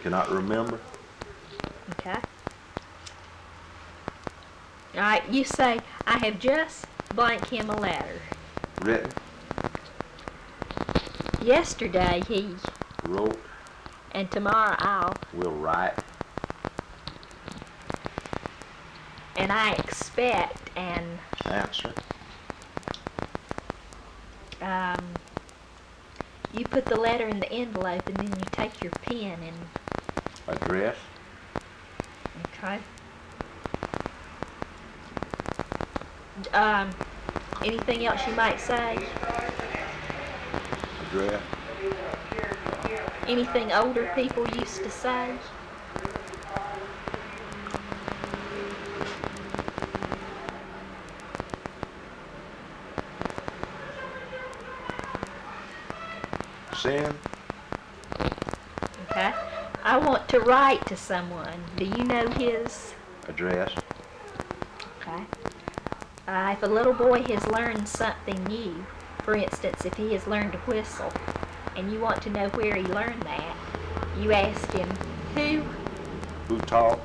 Cannot remember. Okay. All right, you say, I have just blank him a letter. Written. Yesterday he, Wrote. and tomorrow I'll, Will write. and I expect, and Answer. you put the letter in the envelope and then you take your pen and, Address. okay. Anything else you might say? Address. Anything older people used to say? Send. Okay. I want to write to someone. Do you know his? Address. Okay. If a little boy has learned something new, for instance, if he has learned to whistle, and you want to know where he learned that, you ask him, who? Who taught?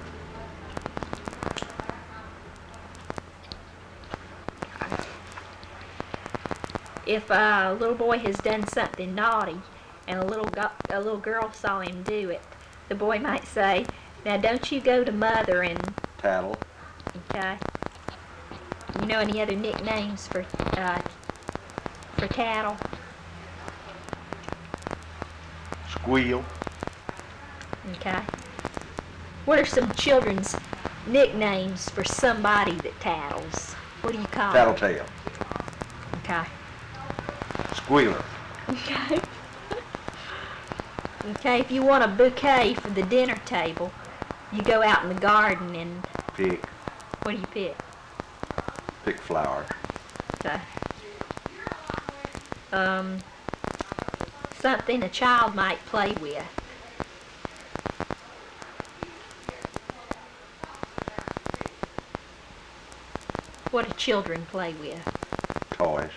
If a little boy has done something naughty, and a little girl saw him do it, the boy might say, now don't you go to mother and, Tattle. okay? You know any other nicknames for tattle? Squeal. Okay. What are some children's nicknames for somebody that tattles? What do you call them? Tattletale. Okay. Squealer. Okay. Okay, if you want a bouquet for the dinner table, you go out in the garden and Pick. what do you pick? Pick flowers. Okay. Something a child might play with. What do children play with? Toys.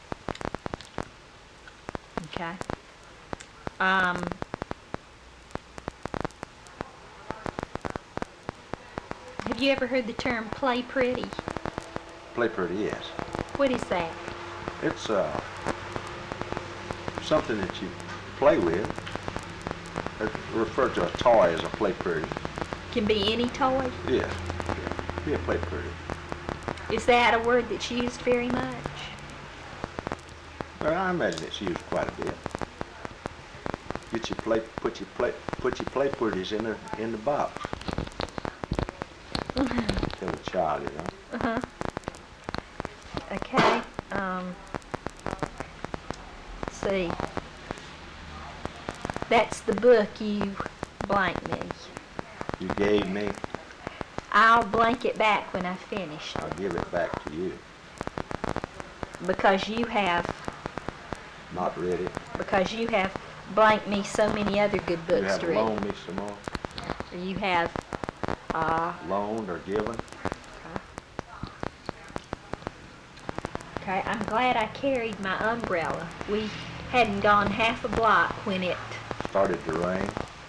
Okay. Have you ever heard the term play pretty? Play pretty, yes. What is that? It's something that you play with. It's referred to a toy as a play pretty. Can be any toy? Yeah. Yeah, play pretty. Is that a word that's used very much? Well, I imagine it's used quite a bit. Get your put your play pretties in the box. Tell the child, you know. Uh-huh. Okay. Let's see. That's the book you blank me. You gave me, I'll blank it back when I finish I'll give it back to you. because you have blanked me so many other good You books have to read. loaned me some more. Or you have Loaned or given. Okay, I'm glad I carried my umbrella. We hadn't gone half a block when it Started to rain.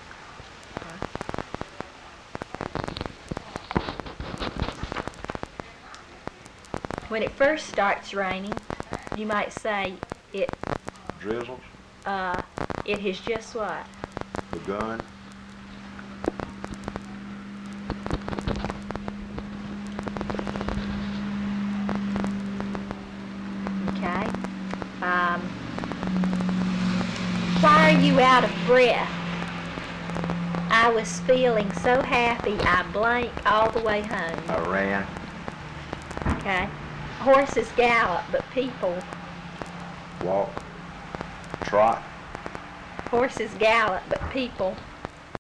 when it first starts raining, you might say it Drizzles. it has just what? Begun. Okay. Why are you out of breath? I was feeling so happy I blank all the way home. I ran. Okay. Horses gallop, but people. Walk. Trot. Horses gallop, but people